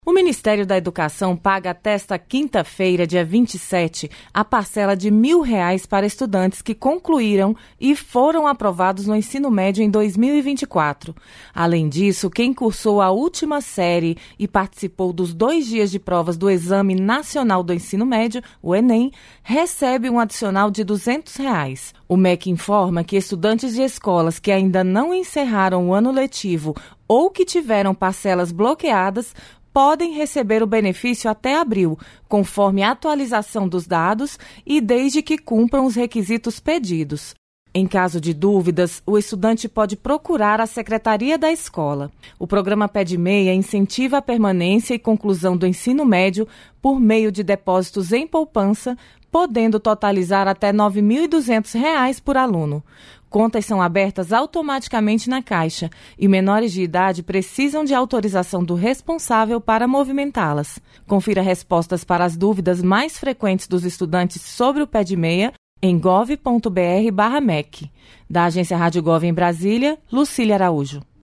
O Ministério da Educação paga até esta quinta-feira, dia 27, a parcela de R$1.000 para estudantes que concluíram e foram aprovados no ensino médio em 2024. Além disso, quem cursou a última série e participou dos 2 dias de provas do Exame Nacional do Ensino Médio, o Enem, recebe um adicional de R$200. O MEC informa que estudantes de escolas que ainda não encerraram o ano letivo ou que tiveram parcelas bloqueadas podem receber o benefício até abril, conforme a atualização dos dados e desde que cumpram os requisitos pedidos. Em caso de dúvidas, o estudante pode procurar a secretaria da escola. O programa Pé de Meia incentiva a permanência e conclusão do ensino médio por meio de depósitos em poupança, podendo totalizar até R$ 9.200 por aluno. Contas são abertas automaticamente na Caixa e menores de idade precisam de autorização do responsável para movimentá-las. Confira respostas para as dúvidas mais frequentes dos estudantes sobre o Pé de Meia em gov.br/mec. Da Agência Rádio Gov em Brasília, Lucília Araújo.